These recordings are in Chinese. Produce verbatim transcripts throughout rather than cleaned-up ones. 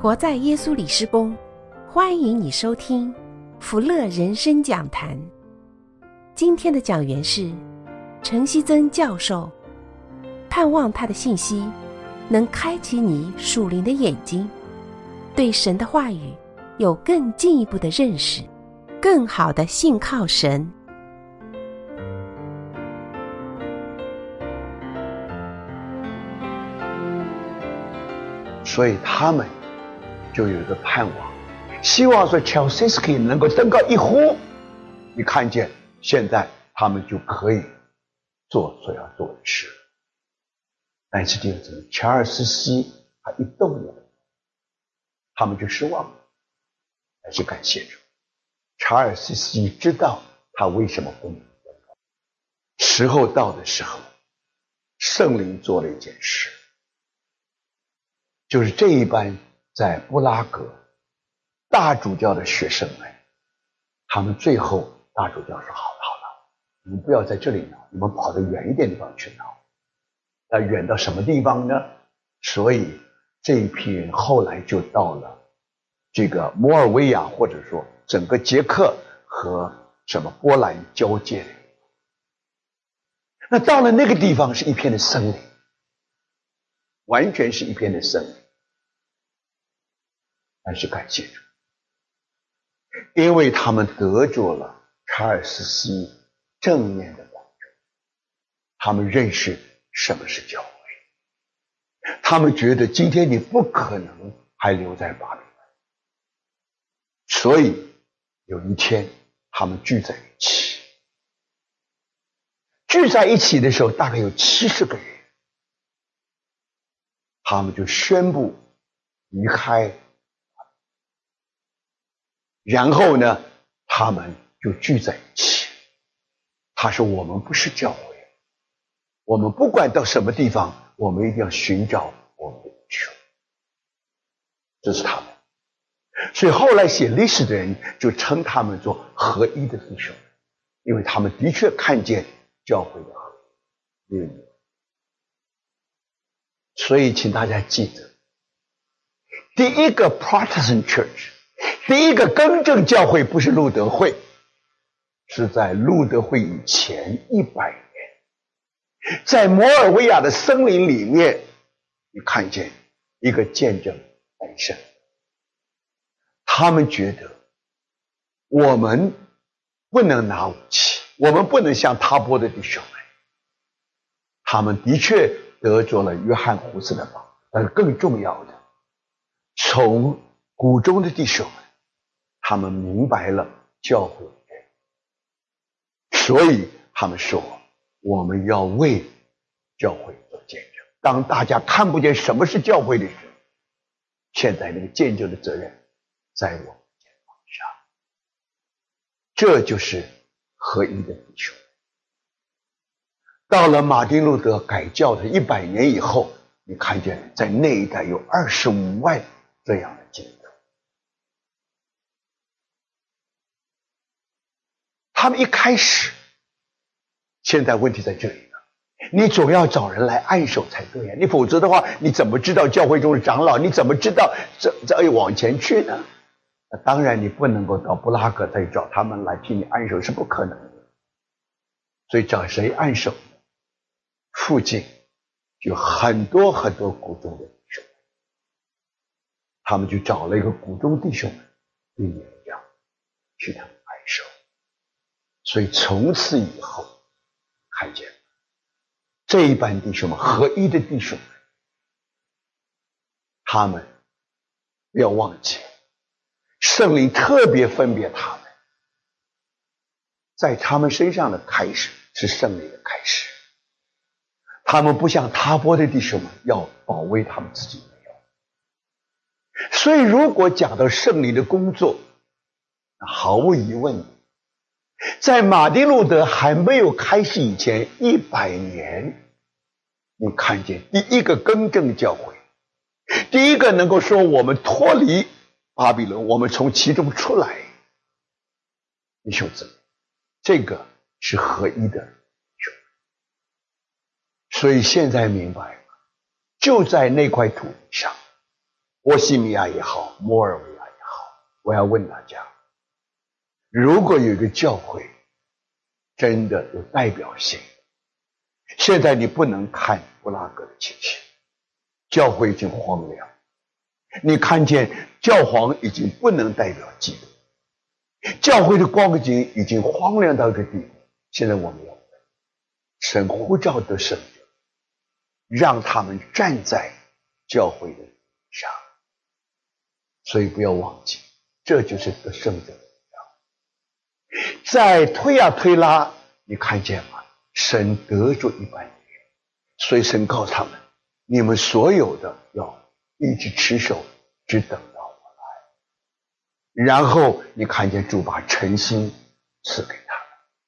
活在耶稣里施工，欢迎你收听福乐人生讲坛。今天的讲员是陈希曾教授，盼望他的信息能开启你属灵的眼睛，对神的话语有更进一步的认识，更好的信靠神。 所以他们就有一个盼望，希望说 Chelseaski 能够登高一呼，你看见现在他们就可以做所要做的事。但是弟兄姊妹，乔尔斯基他一动了，他们就失望了。但是感谢主，查尔斯基知道他为什么不能登高。时候到的时候，圣灵做了一件事，就是这一班在布拉格大主教的学生们，他们最后大主教说好了好了，你们不要在这里闹，你们跑得远一点地方去闹。那远到什么地方呢？所以这一批人后来就到了这个摩尔维亚，或者说整个捷克和什么波兰交界的。那到了那个地方是一片的森林，完全是一片的森林。但是感谢主，因为他们得着了查尔斯基正面的帮助，他们认识什么是教会，他们觉得今天你不可能还留在巴比伦，所以有一天他们聚在一起，聚在一起的时候大概有七十个人，他们就宣布离开，然后呢他们就聚在一起。他说我们不是教会，我们不管到什么地方，我们一定要寻找我们的弟兄。这是他们。所以后来写历史的人就称他们做合一的弟兄，因为他们的确看见教会的合一。所以请大家记得，第一个 Protestant Church， 第一个更正教会不是路德会，是在路德会以前一百年，在摩尔维亚的森林里面，你看见一个见证诞生。他们觉得我们不能拿武器，我们不能像他波的弟兄们。他们的确得着了约翰胡斯的帮助，但是更重要的，从谷中的弟兄们，他们明白了教会的人，所以他们说我们要为教会做见证。当大家看不见什么是教会的时候，现在那个见证的责任在我们肩膀上。这就是合一的弟兄。到了马丁路德改教的一百年以后，你看见在那一带有二十五万这样的基督徒。他们一开始，现在问题在这里了，你总要找人来按手才对呀，你否则的话，你怎么知道教会中的长老？你怎么知道这这往前去呢？那当然你不能够到布拉格再找他们来替你按手，是不可能的。所以找谁按手？附近有很多很多谷中的弟兄，他们就找了一个谷中弟兄对你一样去他们按手。所以从此以后看见这一班弟兄们，合一的弟兄们，他们不要忘记圣灵特别分别他们，在他们身上的开始是圣灵的开始。他们不像他波的弟兄们要保卫他们自己没有。所以如果讲到圣灵的工作，毫无疑问，在马丁路德还没有开始以前一百年，你看见第一个更正教会，第一个能够说我们脱离巴比伦，我们从其中出来，弟兄姊妹，这个是合一的。所以现在明白了，就在那块土地上， 波西米亚也好，摩尔维亚也好，我要问大家，如果有一个教会真的有代表性，现在你不能看布拉格的情形，教会已经荒凉，你看见教皇已经不能代表基督，教会的光景已经荒凉到一个地步。现在我们要问，神呼召的圣者，让他们站在教会的上，所以不要忘记，这就是得圣者的荣耀。在推啊推拉，你看见吗？神得着一般人，所以神告诉他们，你们所有的要一直持守，只等到我来。然后你看见主把诚心赐给他们，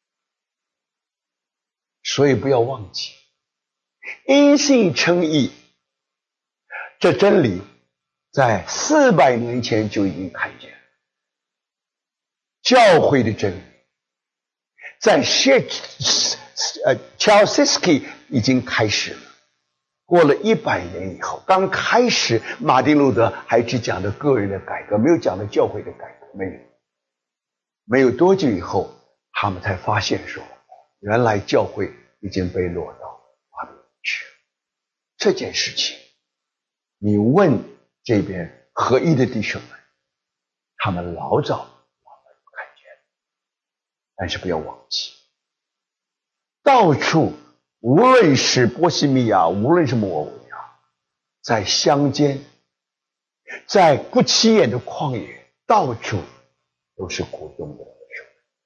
所以不要忘记，因信称义这真理在四百年前就已经看见了。教会的真理在谢呃乔西斯基已经开始了，过了一百年以后，刚开始马丁路德还只讲的个人的改革，没有讲的教会的改革，没有没有多久以后，他们才发现说，原来教会已经被落到巴比伦去了。这件事情你问这边合一的弟兄们，他们老早看见，但是不要忘记，到处无论是波西米亚，无论是摩尔维亚，在乡间，在不起眼的旷野，到处都是国中的弟兄。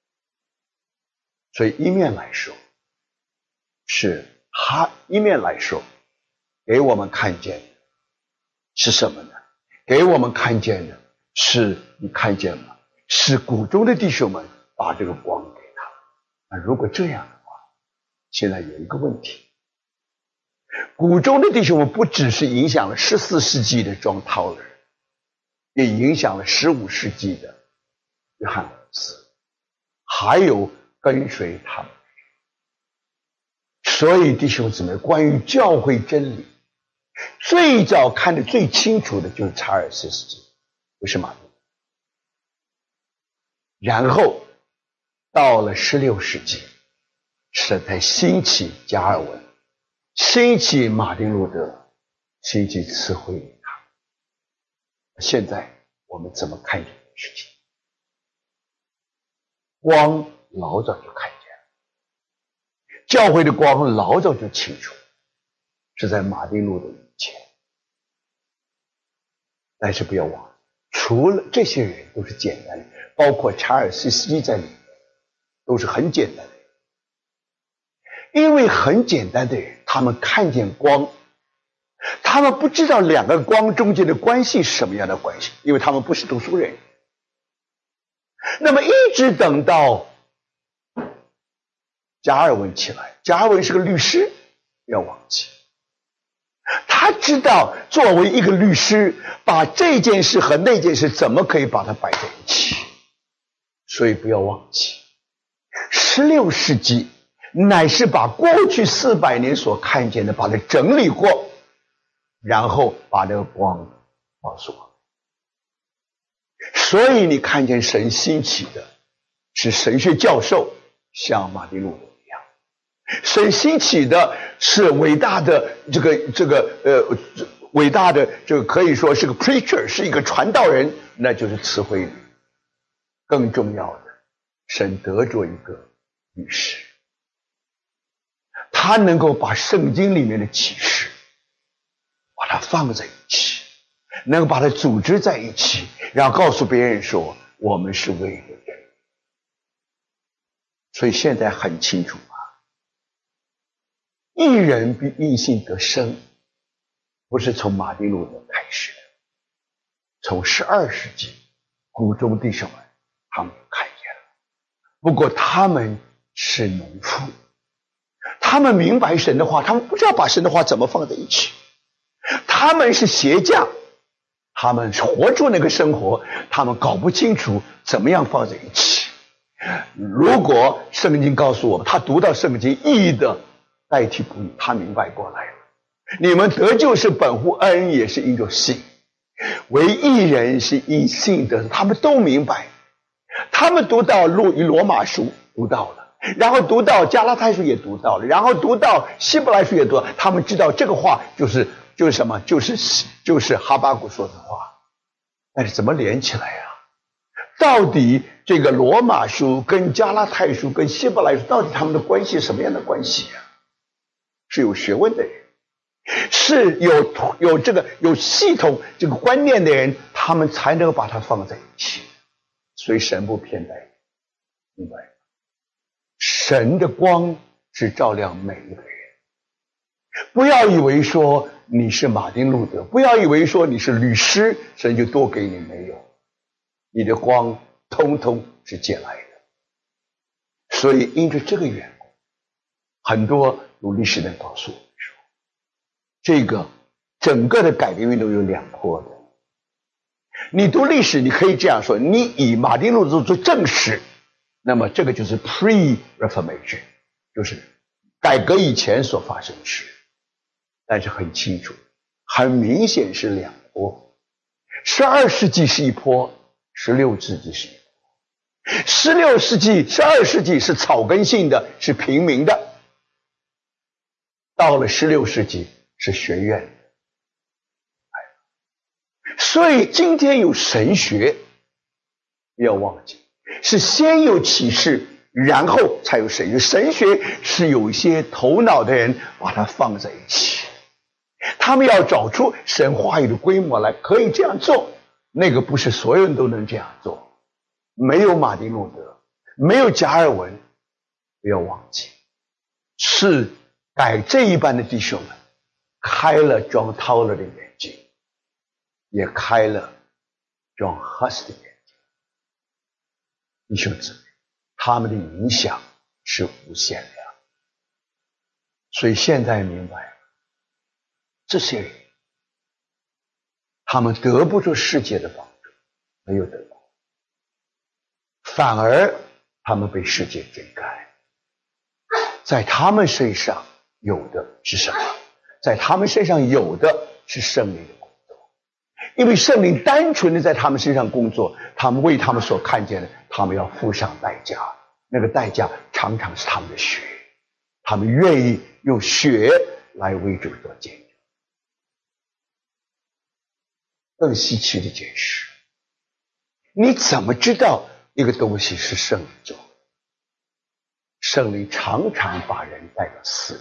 所以一面来说是哈，一面来说给我们看见的是什么呢？给我们看见的是，你看见吗？是谷中的弟兄们把这个光给他。那如果这样的话，现在有一个问题，谷中的弟兄们不只是影响了十四世纪的庄涛人，也影响了十五世纪的约翰福斯，还有跟随他们。所以弟兄姊妹，关于教会真理，最早看得最清楚的就是查尔斯斯基，不是马丁。然后到了十六世纪，神才兴起加尔文，兴起马丁路德，兴起慈惠理他。现在我们怎么看这件事情？光老早就看见了，教会的光老早就清楚，是在马丁路德以前。但是不要忘了，除了这些人都是简单的，包括查尔斯斯基在里面，都是很简单的人。因为很简单的人，他们看见光，他们不知道两个光中间的关系是什么样的关系，因为他们不是读书人。那么一直等到加尔文起来，加尔文是个律师，不要忘记，他知道作为一个律师，把这件事和那件事怎么可以把它摆在一起。所以不要忘记，十六世纪乃是把过去四百年所看见的把它整理过，然后把这个光告诉我。所以你看见神兴起的是神学教授，像马丁路德一样；神兴起的是伟大的这个这个呃伟大的这个可以说是个 preacher， 是一个传道人，那就是慈惠理。更重要的，神得着一个律师，他能够把圣经里面的启示把它放在一起，能够把它组织在一起，然后告诉别人说我们是为了人。所以现在很清楚啊，一人比一信得生，不是从马丁路德开始的，从十二世纪谷中弟兄们他们看见了。不过他们是农夫，他们明白神的话，他们不知道把神的话怎么放在一起。他们是鞋匠，他们活出那个生活，他们搞不清楚怎么样放在一起。如果圣经告诉我们，他读到圣经义的代替不义，他明白过来了。你们得救是本乎恩，也是因着信。 唯一人是因信的，他们都明白。他们读到路罗马书读到了，然后读到加拉太书也读到了，然后读到希伯来书也读到，他们知道这个话就是就是什么，就是就是哈巴谷说的话。但是怎么连起来啊？到底这个罗马书跟加拉太书跟希伯来书到底他们的关系什么样的关系啊？是有学问的人，是有有这个有系统这个观念的人，他们才能够把它放在一起。所以神不偏待，明白吗？神的光是照亮每一个人。不要以为说你是马丁路德，不要以为说你是律师，神就多给你，没有。你的光通通是借来的。所以因着这个缘故，很多读历史的人告诉我们说，这个整个的改变运动有两波的。你读历史，你可以这样说，你以马丁路德做正史，那么这个就是 pre-reformation， 就是改革以前所发生的事。但是很清楚，很明显是两波。十二世纪是一波，十六世纪是一波。十六世纪、十二世纪是草根性的，是平民的。到了十六世纪是学院的。所以今天有神学，不要忘记，是先有启示，然后才有神学。神学是有一些头脑的人把它放在一起，他们要找出神话语的规模来，可以这样做。那个不是所有人都能这样做，没有马丁路德，没有加尔文，不要忘记，是改这一班的弟兄们开了 John Tauler 的眼睛，也开了 John Huss 的眼睛。弟兄姊妹，他们的影响是无限的。所以现在明白了，这些人他们得不住世界的帮助，没有得到，反而他们被世界追赶。在他们身上有的是什么？在他们身上有的是圣灵的工作，因为圣灵单纯的在他们身上工作，他们为他们所看见的，他们要付上代价，那个代价常常是他们的血，他们愿意用血来为主做见证。更稀奇的一件事，你怎么知道一个东西是圣灵做的？圣灵常常把人带到死里。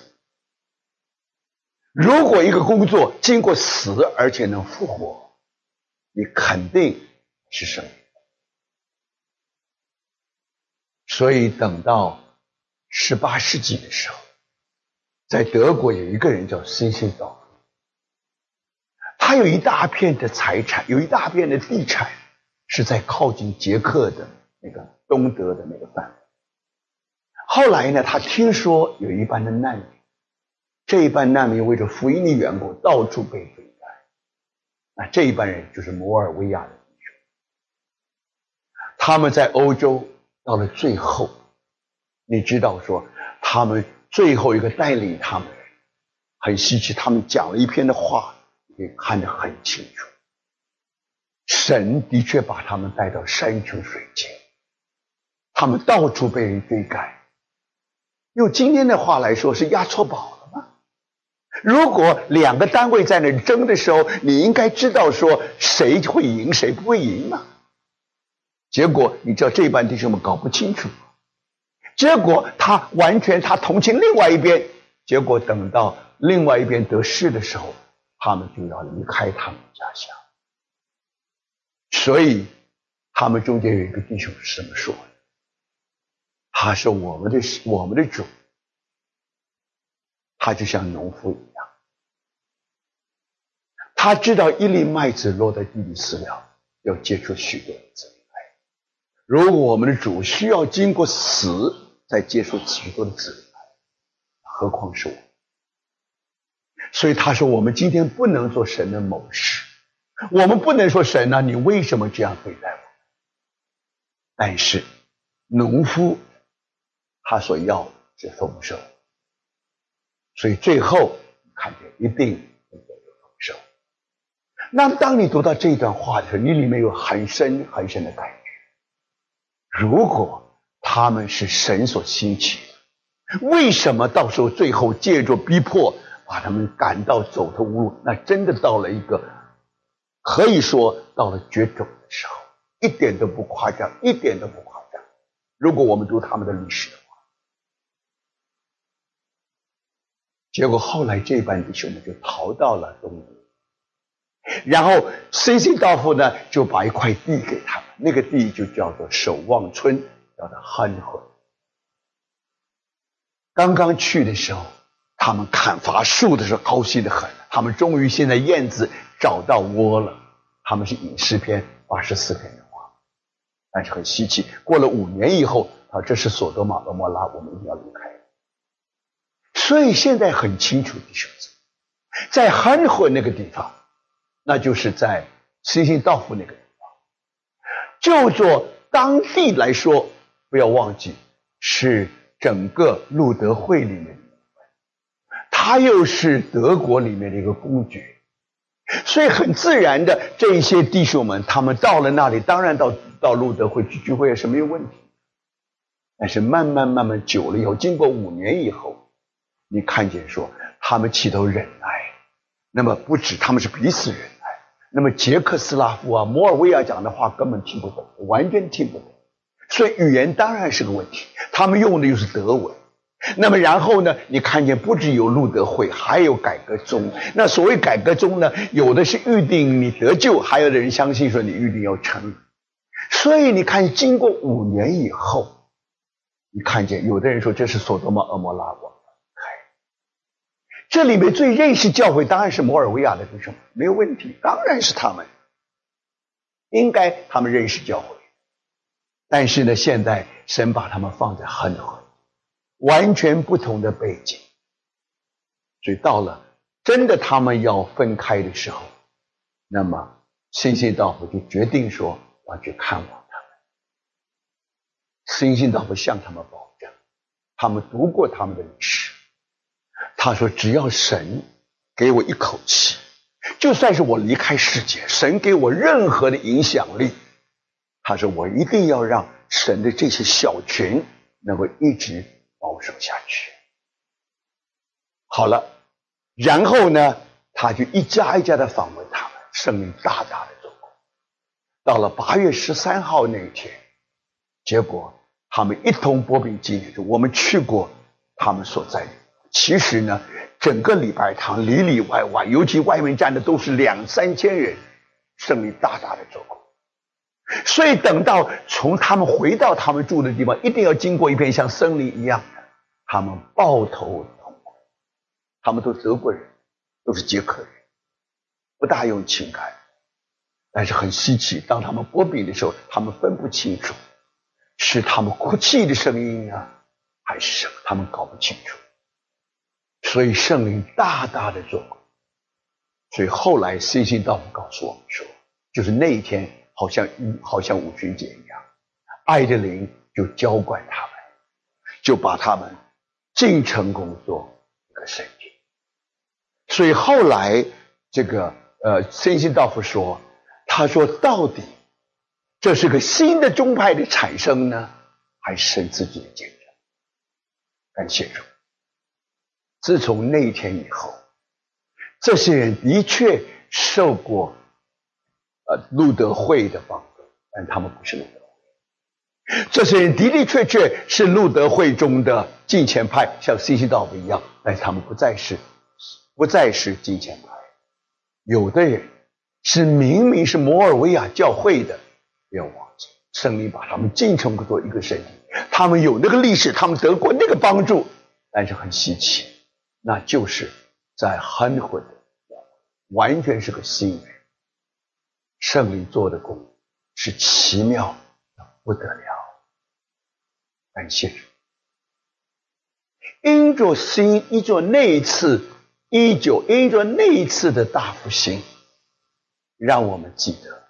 如果一个工作经过死而且能复活，你肯定是圣灵。所以等到十八世纪的时候，在德国有一个人叫辛辛道夫，他有一大片的财产，有一大片的地产是在靠近捷克的那个东德的那个范围。后来呢，他听说有一班的难民，这一班难民为着福音的缘故到处被追赶，那这一班人就是摩尔维亚的弟兄。他们在欧洲到了最后，你知道说他们最后一个带领他们的人很稀奇，他们讲了一篇的话，你看得很清楚，神的确把他们带到山穷水尽，他们到处被人追赶。用今天的话来说，是押错宝了吗？如果两个单位在那争的时候，你应该知道说谁会赢谁不会赢嘛。结果你知道这班弟兄们搞不清楚，结果他完全他同情另外一边，结果等到另外一边得势的时候，他们就要离开他们的家乡。所以他们中间有一个弟兄是这么说的，他说我们的我们的主，他就像农夫一样，他知道一粒麦子落在地里死了，要结出许多的子粒来。如果我们的主需要经过死再结出许多的子粒来，何况是我。所以他说我们今天不能做神的谋士，我们不能说神啊，你为什么这样对待我？但是农夫他所要的是丰收，所以最后看见一定会得到丰收。 那当你读到这段话的时候，你里面有很深很深的感觉。如果他们是神所兴起的，为什么到时候最后借着逼迫把他们赶到走投无路？那真的到了一个可以说到了绝种的时候，一点都不夸张，一点都不夸张。如果我们读他们的历史的话，结果后来这班弟兄们就逃到了东部，然后辛辛道夫呢就把一块地给他们，那个地就叫做守望村，叫做憨混。刚刚去的时候，他们砍伐树的时候高兴得很，他们终于现在燕子找到窝了。他们是引诗篇八十四篇的话，但是很稀奇，过了五年以后，啊，这是索多玛蛾摩拉，我们一定要离开。所以现在很清楚，弟兄姊妹，在憨混那个地方，那就是在辛辛道夫那个地方，就做当地来说，不要忘记是整个路德会里面的一部分，他又是德国里面的一个公爵，所以很自然的，这一些弟兄们他们到了那里，当然到到路德会去聚会也是没有问题。但是慢慢慢慢久了以后，经过五年以后，你看见说他们起头忍耐，那么不止他们是彼此忍耐，那么捷克斯拉夫啊、摩尔维亚讲的话根本听不懂，完全听不懂，所以语言当然是个问题。他们用的又是德文，那么然后呢，你看见不只有路德会，还有改革宗。那所谓改革宗呢，有的是预定你得救，还有的人相信说你预定要成。所以你看，经过五年以后，你看见有的人说这是索多玛蛾摩拉王。这里面最认识教会当然是摩尔维亚的弟兄，没有问题，当然是他们，应该他们认识教会。但是呢，现在神把他们放在很很完全不同的背景，所以到了真的他们要分开的时候，那么辛辛道夫就决定说要去看望他们。辛辛道夫向他们保证，他们读过他们的历史，他说只要神给我一口气，就算是我离开世界，神给我任何的影响力，他说我一定要让神的这些小群能够一直保守下去。好了，然后呢，他就一家一家的访问他们，圣灵大大的做工。到了八月十三号那一天，结果他们一同拨饼纪念，我们去过他们所在的。其实呢，整个礼拜堂里里外外，尤其外面站的都是两三千人，圣灵大大的做工。所以等到从他们回到他们住的地方，一定要经过一片像森林一样的，他们抱头痛哭。他们都是德国人，都是捷克人，不大用情感，但是很稀奇，当他们拨饼的时候，他们分不清楚是他们哭泣的声音啊，还是什么，他们搞不清楚。所以圣灵大大的做工。所以后来辛辛道夫告诉我们说，就是那一天好像好像五旬节一样，爱的灵就浇灌他们，就把他们进城工作一个身体。所以后来这个呃辛辛道夫说，他说到底这是个新的宗派的产生呢，还是神自己的见证？感谢主。自从那一天以后，这些人的确受过呃路德会的帮助，但他们不是路德会。这些人的的确确是路德会中的敬虔派，像辛辛道夫一样，但是他们不再是不再是敬虔派。有的人是明明是摩尔维亚教会的，不要忘记圣灵把他们进城做一个身体，他们有那个历史，他们得过那个帮助，但是很稀奇，那就是在很混的，完全是个新人。圣灵做的工是奇妙的不得了，感谢主。因着新，因着那一次一九，因着那一次的大复兴，让我们记得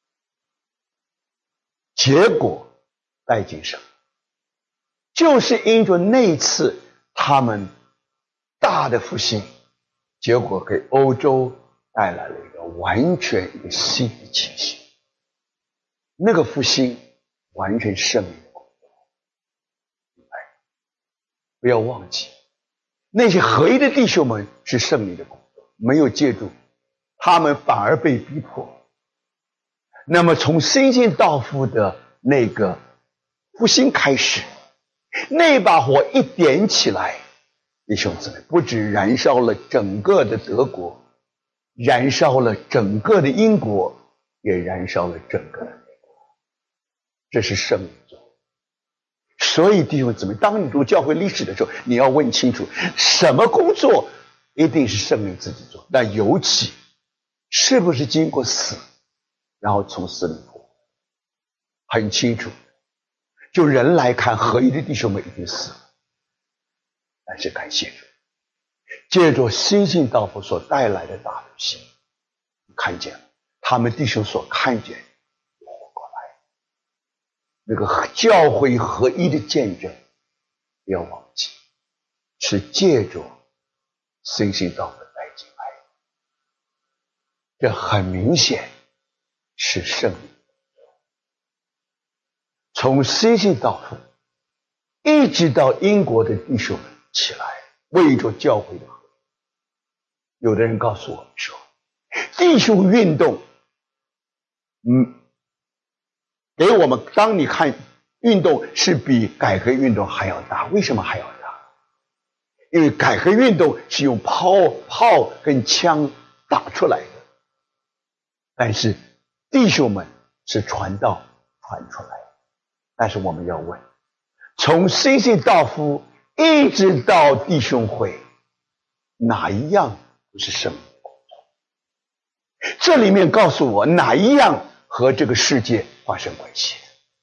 结果带进什么，就是因着那一次他们大的复兴，结果给欧洲带来了一个完全一个新的气息。那个复兴完全圣灵的工作，明白？不要忘记，那些合一的弟兄们是圣灵的工作，没有借助，他们反而被逼迫。那么从新信道父的那个复兴开始，那把火一点起来，弟兄姊妹，不只燃烧了整个的德国，燃烧了整个的英国，也燃烧了整个的美国。这是圣灵做。所以弟兄姊妹，当你读教会历史的时候，你要问清楚，什么工作一定是圣灵自己做，但尤其是不是经过死，然后从死里复活，很清楚。就人来看，合一的弟兄们已经死了，但是感谢主，借着新信道父所带来的大复兴，看见了他们弟兄所看见活过来，那个教会合一的见证，不要忘记，是借着新信道父带进来，这很明显是圣灵。从新信道父一直到英国的弟兄们起来，为着教会的合一。有的人告诉我们说，弟兄运动，嗯，给我们，当你看运动是比改革运动还要大，为什么还要大？因为改革运动是用炮炮跟枪打出来的，但是弟兄们是传道传出来的。但是我们要问，从新信道父一直到弟兄会，哪一样不是圣灵的工作？这里面告诉我，哪一样和这个世界发生关系？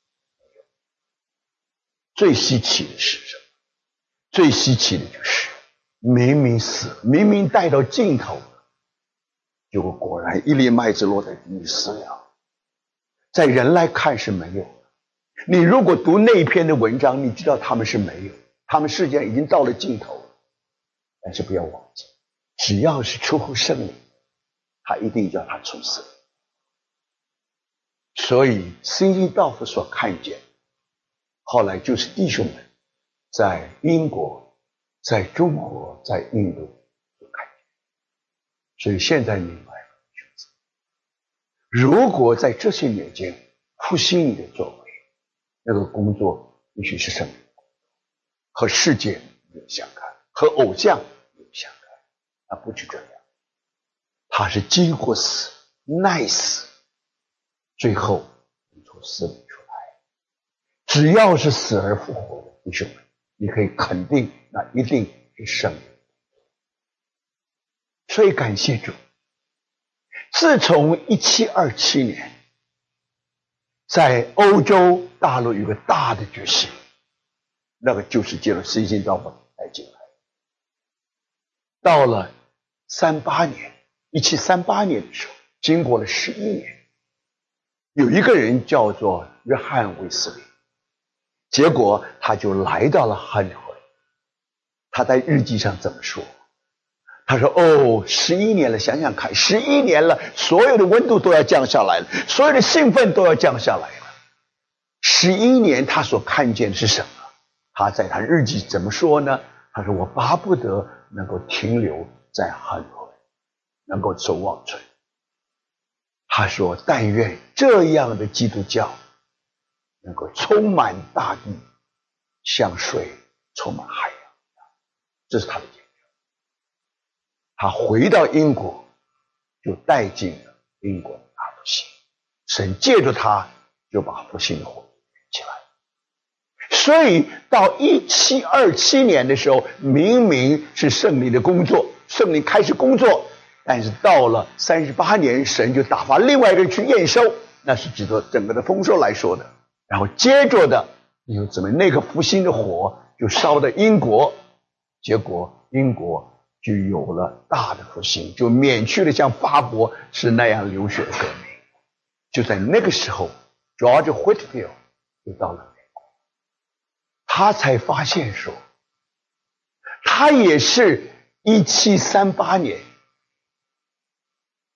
最稀奇的是什么？最稀奇的就是明明死，明明带到尽头，结果果然一粒麦子落在地里死了，在人来看是没有。你如果读那篇的文章，你知道他们是没有，他们世界已经到了尽头。但是不要忘记，只要是出乎圣灵，他一定叫他出死。所以新信道父所看见，后来就是弟兄们在英国、在中国、在印度所看见。所以现在明白了，如果在这些年间复兴你的作为，那个工作必须是圣灵，和世界没有相干，和偶像没有相干，那不是这样。他是经过死、耐死，最后从死里出来。只要是死而复活的弟兄们，你可以肯定，那一定是圣灵。所以感谢主，自从一七二七年。在欧洲大陆有个大的决心，那个就是借着新信道父带进来。到了三八年，一七三八年的时候，经过了十一年，有一个人叫做约翰卫斯理，结果他就来到了汉会。他在日记上怎么说？他说：“哦，十一年了，想想看，十一年了，所有的温度都要降下来了，所有的兴奋都要降下来了。十一年，他所看见的是什么？他在他日记怎么说呢？他说：我巴不得能够停留在汉会，能够守望存。他说：但愿这样的基督教能够充满大地，像水充满海洋。这是他的见证。他回到英国，就带进了英国的大复兴。神借着他，就把复兴的火起来。所以到一七二七年的时候，明明是圣灵的工作，圣灵开始工作，但是到了三十八年，神就打发另外一个人去验收，那是指着整个的丰收来说的。然后接着的，又怎么那个复兴的火就烧到英国，结果英国就有了大的复兴，就免去了像法国是那样流血的革命。就在那个时候 George Whitefield 就到了美国，他才发现说，他也是一七三八年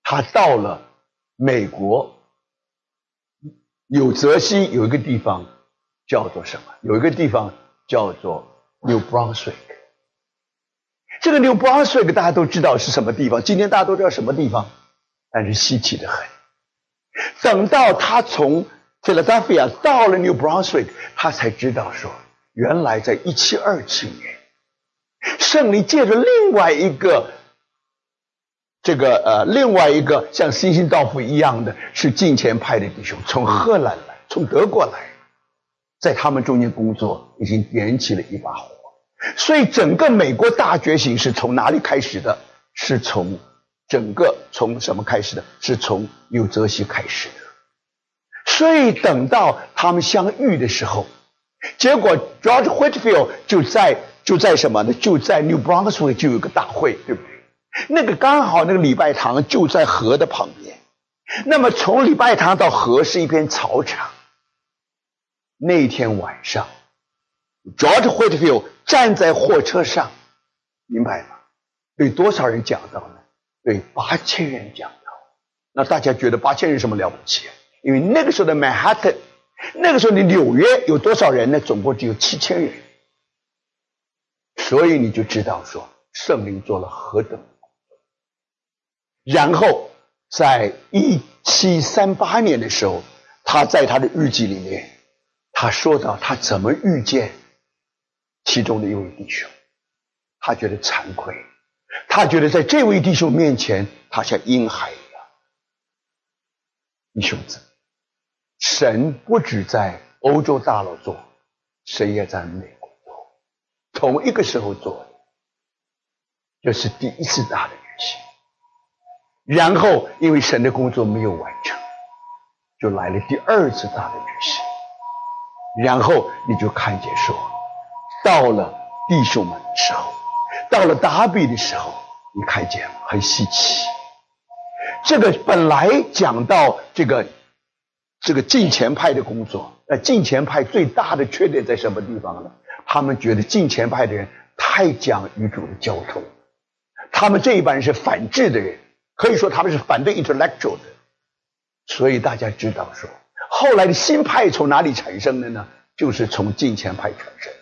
他到了美国纽泽西有一个地方叫做什么？有一个地方叫做 New Brunswick。这个 New Brunswick 大家都知道是什么地方，今天大家都知道什么地方，但是稀奇的很。等到他从 Philadelphia 到了 New Brunswick， 他才知道说，原来在一七二七年，圣灵借着另外一个这个呃另外一个像新兴道夫一样的是近前派的弟兄，从荷兰来，从德国来，在他们中间工作，已经点起了一把火。所以整个美国大觉醒是从哪里开始的？是从整个从什么开始的？是从纽泽西开始的。所以等到他们相遇的时候，结果 George Whitefield 就在就在什么呢？就在 New Brunswick 就有个大会，对不对？那个刚好那个礼拜堂就在河的旁边，那么从礼拜堂到河是一片草场。那天晚上 George Whitefield 站在货车上，明白吗？对多少人讲道呢？对八千人讲道。那大家觉得八千人什么了不起？因为那个时候的 Manhattan， 那个时候的纽约有多少人呢？总共只有七千人。所以你就知道说圣灵做了何等。然后在一七三八年的时候，他在他的日记里面，他说到他怎么遇见其中的一位弟兄，他觉得惭愧，他觉得在这位弟兄面前，他像婴孩一样。弟兄姊妹，神不只在欧洲大陆做，神也在美国做，同一个时候做的，这是第一次大的决心。然后因为神的工作没有完成，就来了第二次大的决心。然后你就看见说，到了弟兄们的时候，到了达比的时候，你看见很稀奇。这个本来讲到这个这个近前派的工作，那近前派最大的缺点在什么地方呢？他们觉得近前派的人太讲与主的交通，他们这一班人是反智的人，可以说他们是反对 intellectual 的。所以大家知道说，后来的新派从哪里产生的呢？就是从近前派产生。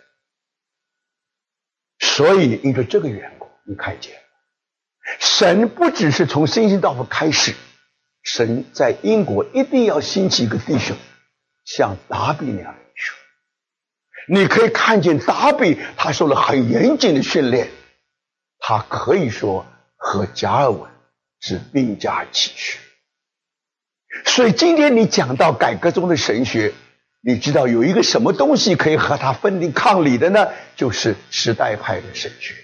所以因为这个缘故，你看见神不只是从新兴道夫开始，神在英国一定要兴起一个弟兄，像达比那样的弟兄。你可以看见达比他受了很严谨的训练，他可以说和加尔文是并驾齐驱。所以今天你讲到改革中的神学，你知道有一个什么东西可以和它分庭抗礼的呢？就是时代派的神学。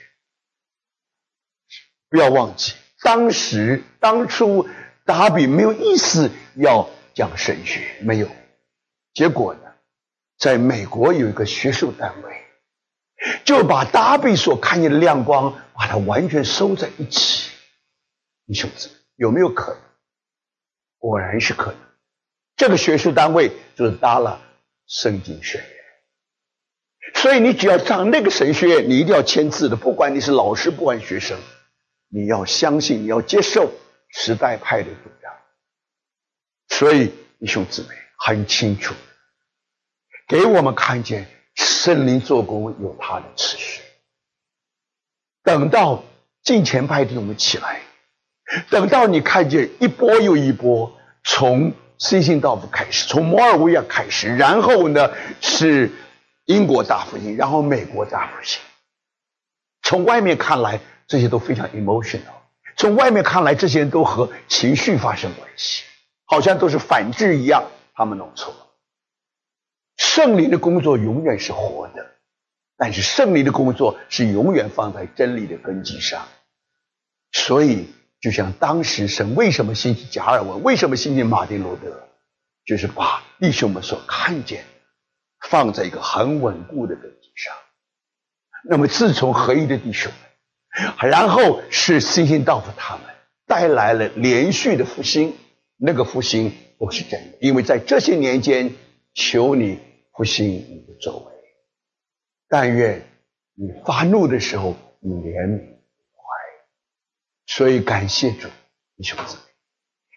不要忘记，当时当初达比没有意思要讲神学，没有。结果呢，在美国有一个学术单位，就把达比所看见的亮光，把它完全收在一起。弟兄姊妹，有没有可能？果然是可能。这个学术单位就是达拉圣经学院。所以你只要上那个神学院，你一定要签字的，不管你是老师，不管学生，你要相信，你要接受时代派的主张。所以弟兄姊妹很清楚，给我们看见圣灵做工有他的次序。等到近前派弟兄们起来，等到你看见一波又一波，从新兴道夫开始，从摩尔维亚开始，然后呢是英国大复兴，然后美国大复兴。从外面看来这些都非常 emotional， 从外面看来这些人都和情绪发生关系，好像都是反智一样，他们弄错了。圣灵的工作永远是活的，但是圣灵的工作是永远放在真理的根基上。所以就像当时神为什么兴起加尔文，为什么兴起马丁路德，就是把弟兄们所看见放在一个很稳固的根基上。那么自从合一的弟兄们，然后是新兴道夫他们带来了连续的复兴，那个复兴都是真的，因为在这些年间求你复兴你的作为，但愿你发怒的时候你怜悯怀。所以感谢主，弟兄姊妹，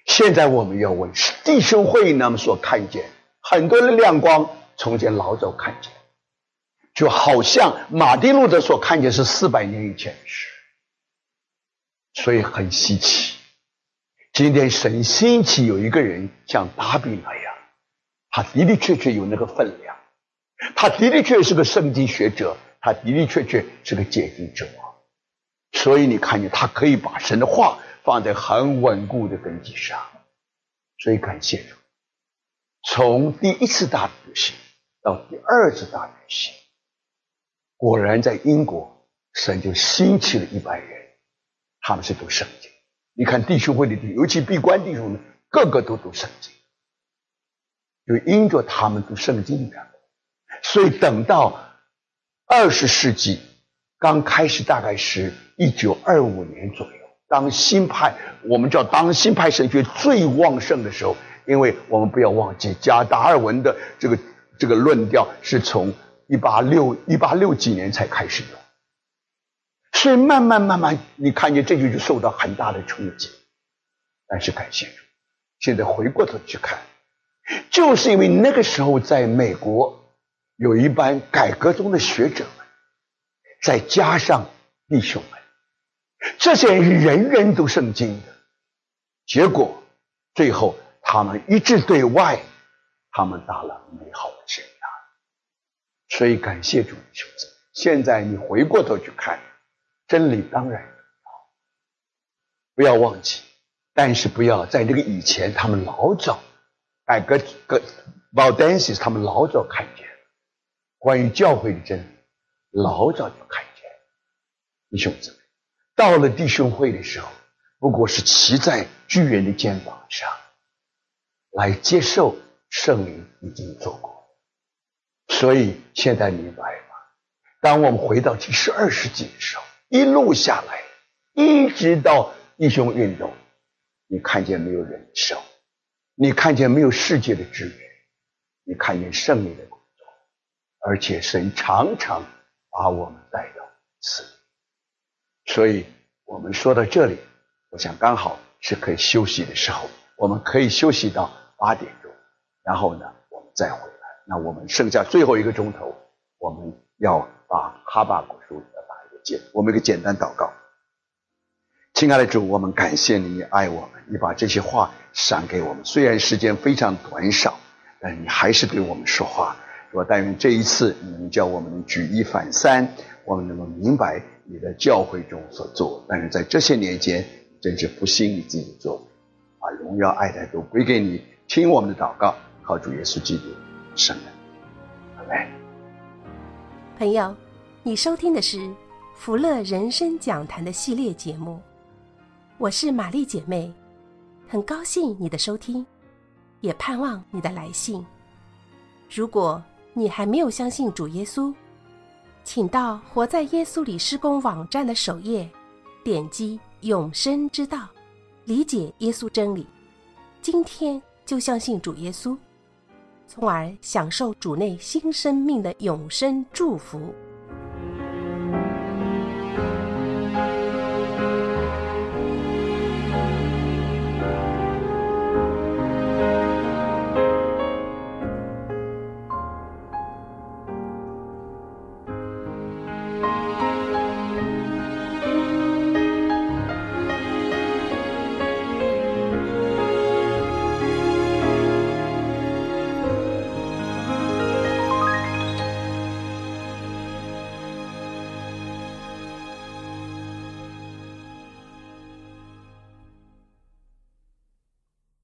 现在我们要问，弟兄会那么所看见很多的亮光，从前老早看见，就好像马丁路德所看见是四百年以前的事，所以很稀奇。今天神兴起有一个人像达比那样，他的的确确有那个分量，他的的确是个圣经学者，他的的确确是个解经者，所以你看见他可以把神的话放在很稳固的根基上。所以感谢主，从第一次大流行到第二次大流行，果然在英国神就兴起了一般人，他们是读圣经。你看弟兄会里头，尤其闭关弟兄们，个个都读圣经，就因着他们读圣经的，所以等到二十世纪刚开始，大概是一九二五年左右，当新派，我们叫当新派神学最旺盛的时候，因为我们不要忘记加达尔文的这个这个论调是从一八六一八六几年才开始的，所以慢慢慢慢，你看见这就就受到很大的冲击。但是感谢主，现在回过头去看，就是因为那个时候在美国有一班改革中的学者们，再加上弟兄们，这些人人人都圣经的，结果最后他们一致对外，他们打了美好的生涯。所以感谢主的兄弟，现在你回过头去看，真理当然不要忘记，但是不要在这个以前，他们老早改革革 Valdensis 他们老早看见关于教会的真理，老早就看见。弟兄姊妹，到了弟兄会的时候，不过是骑在巨人的肩膀上来接受圣灵已经做过。所以现在明白吗？当我们回到第十二世纪的时候，一路下来一直到弟兄运动，你看见没有人手，你看见没有世界的支援，你看见圣灵的工作，而且神常常把我们带到此地。所以我们说到这里，我想刚好是可以休息的时候，我们可以休息到八点钟，然后呢我们再回来。那我们剩下最后一个钟头，我们要把哈巴谷书打一个结，我们一个简单祷告。亲爱的主，我们感谢你，你爱我们，你把这些话赏给我们，虽然时间非常短少，但你还是对我们说话。我但愿这一次你能叫我们举一反三，我们能够明白你的教会中所做，但是在这些年间真是不信你自己的作为，把荣耀爱戴都归给你。听我们的祷告，靠主耶稣基督圣人。阿们。 朋友，你收听的是福乐人生讲坛的系列节目，我是玛丽姐妹，很高兴你的收听，也盼望你的来信。如果你还没有相信主耶稣，请到活在耶稣里施工网站的首页，点击永生之道，理解耶稣真理，今天就相信主耶稣，从而享受主内新生命的永生祝福。